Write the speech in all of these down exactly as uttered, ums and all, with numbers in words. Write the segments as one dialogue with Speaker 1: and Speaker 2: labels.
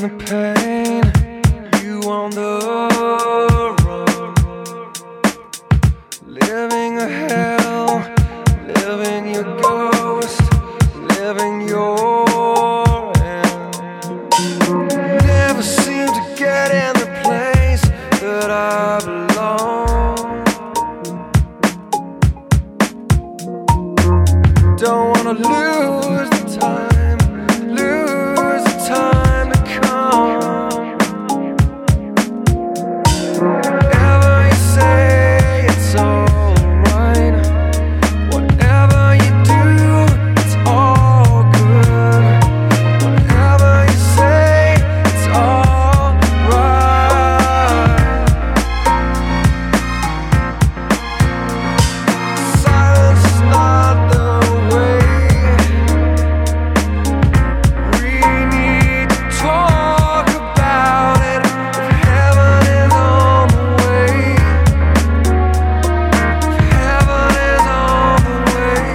Speaker 1: the pain, you on the run, living a hell, living your ghost, living your end. Never seem to get in the place that I belong. Don't wanna lose the time, lose the time to come. Whatever you say, it's alright. Whatever you do, it's all good. Whatever you say, it's alright. Silence is not the way. We need to talk about it. If heaven is on the way, if heaven is on the way.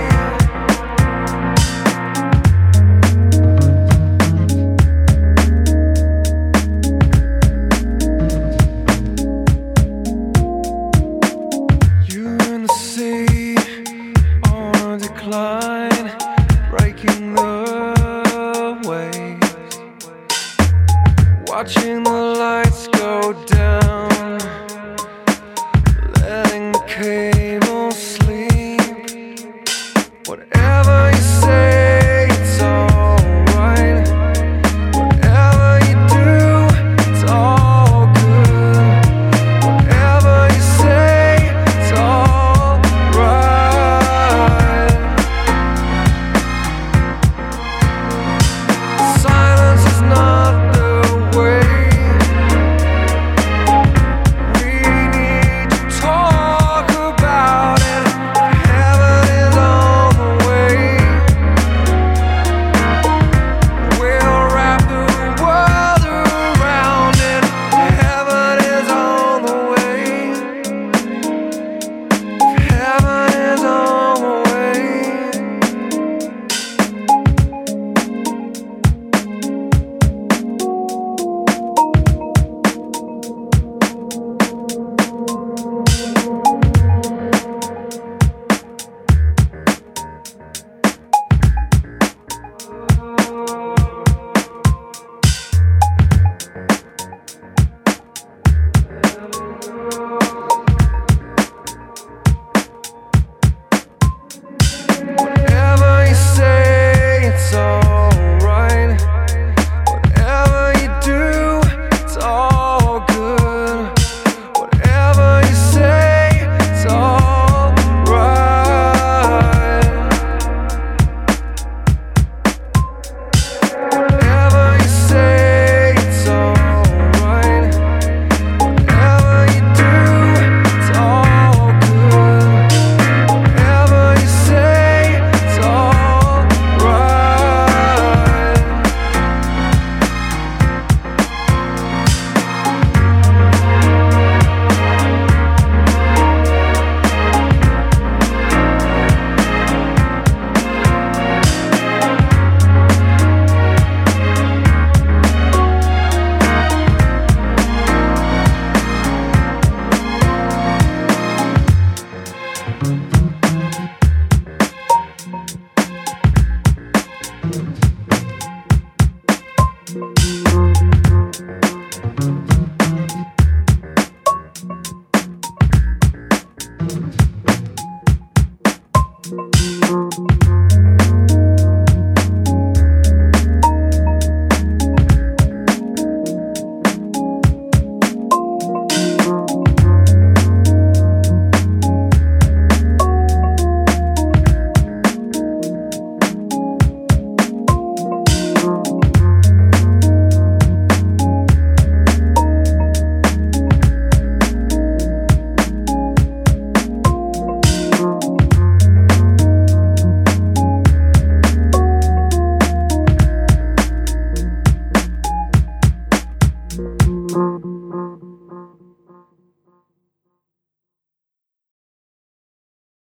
Speaker 1: You in the sea, on a decline, breaking the waves, watching the lights go down, letting the cable sleep. Whatever you say, it's alright. Whatever you do, it's all good. Whatever you say, it's alright. Silence is not the way. We need to talk about it. Heaven is on the way. We'll wrap the world around it. Heaven is on the way. Heaven is on the way. Whatever you say, it's alright. Whatever you do, it's all good. Whatever you say, it's alright. Whatever you say, it's alright. Whatever you do, it's all good. Whatever you say, it's alright.
Speaker 2: Thank you.